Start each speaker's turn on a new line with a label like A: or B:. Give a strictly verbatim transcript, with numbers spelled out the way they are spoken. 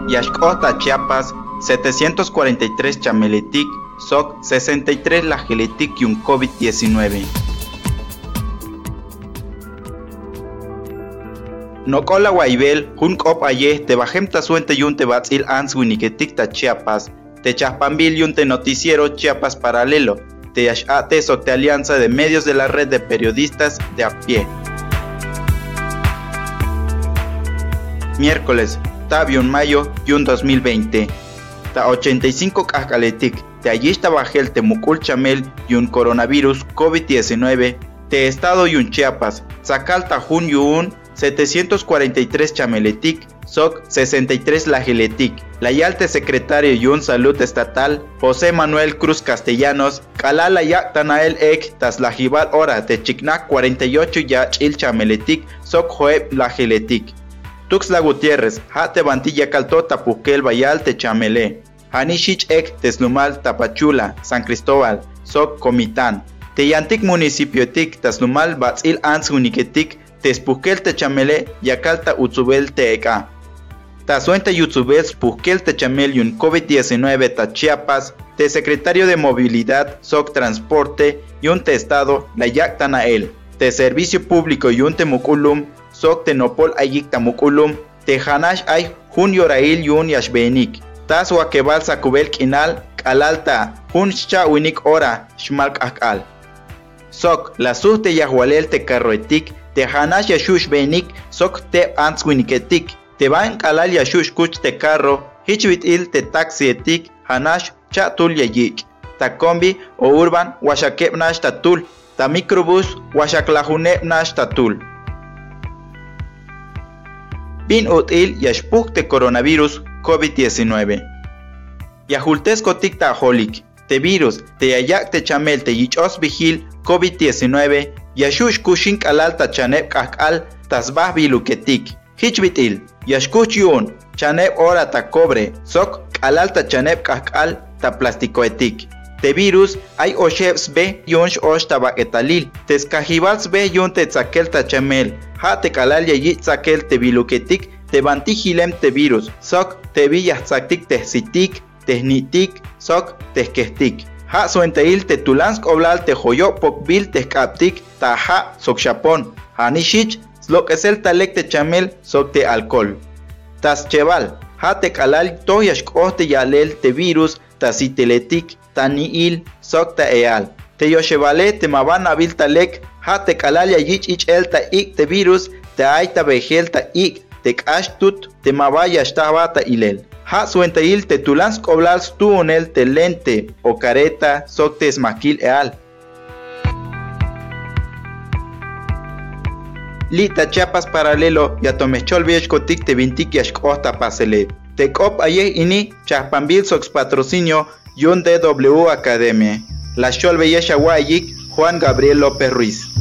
A: Yaxcota Chiapas, setecientos cuarenta y tres chameletic, soc sesenta y tres lajeletic y un COVID diecinueve. Nocola Guaybel, Jun Cop Aye, te bajem ta suente yun te batzil ans winiketic ta Chiapas, te chaspambil yun te noticiero Chiapas Paralelo, te yashate soc te alianza de medios de la red de periodistas de a pie. Miércoles, Tabion Mayo, yun dos mil veinte. Ta ochenta y cinco cascaletic, te allista bajel te mucul chamel y un coronavirus COVID diecinueve, te estado yun Chiapas, sacal ta jun yun setecientos cuarenta y tres chameletic, soc sesenta y tres lajeletic. La yalte secretario yun salud estatal, José Manuel Cruz Castellanos, calala yactanael ek tas lajibal hora te chicnac cuarenta y ocho ya chil chameletic, soc joeb lajeletic. Tuxla Gutiérrez, jate bantilla calto tapuquel bayal te chamele. Hanishich ek tesnumal Tapachula, San Cristóbal, soc Comitán. Te yantic municipio tic tasnumal batzil ans uniquetic, tespuquel te chamele yakalta utzubel te eka. Ta suente yutzubel spuquel te chamel yun COVID diecinueve ta Chiapas, te secretario de movilidad soc transporte yun te estado la yactanael. Te servicio público yun te muculum, soc te nopol ayik tamukulum, te hanash ay jun yorail yun yashbenik. Tas wakebal sakubel kinal, kalalta, jun cha winik ora, shmalk akal. Soc la sus te yahualel te carroetik, te hanash yashush benik, soc te ants winiketik. Te van kalal yashush kuch te carro, hichwit il te taxi etik, hanash cha tul yayik. Ta combi o urban washakebnash tatul, ta microbus washaklahunebnash tatul. Bin util yashpuk te coronavirus COVID diecinueve. Yahultesco tic ta holik, te virus, te yayak te chamel te yichos vigil COVID diecinueve, yashush kushin kalal ta chaneb kakal tasbah biluketik. Hichbitil, yashkuch yun, chaneb ora ta cobre, sok kalal ta chaneb kakal ta plastikoetik. Te virus ay oshebs be yunsh osh tabaketalil, te skahibals be yun te tzakel ta chamel, ha te kalal yayit tzakel te biluketik, te bantijilem te virus, sok te villatzaktik te sitik, te nitik, sok te skestik. Ha suenteil te tulansk oblal te joyo pokbil te kaptik, ta ha sok chapon, ha nishich, slok esel talek te chamel, sok te alcohol. Tas cheval, ha te kalal to yashkote yalel te virus, ta siteletik, ta niil, sok ta eal. Te yoshevale te maban abil talek, ha te kalal yayich ich el ta ik te virus, te ay ta vejel ta ik, te kashtut, te mabaya estaba ta ilel. Ha suentail te tulansk oblals tu onel te lente o careta, sok te esmaquil eal. Lita Chiapas Paralelo ya tomechol vieshkotik te vintik yashkota pasele. Te cop aye ini chapambil sox patrocinio yun D W Academia. La Xolve Yeshawayik, Juan Gabriel López Ruiz.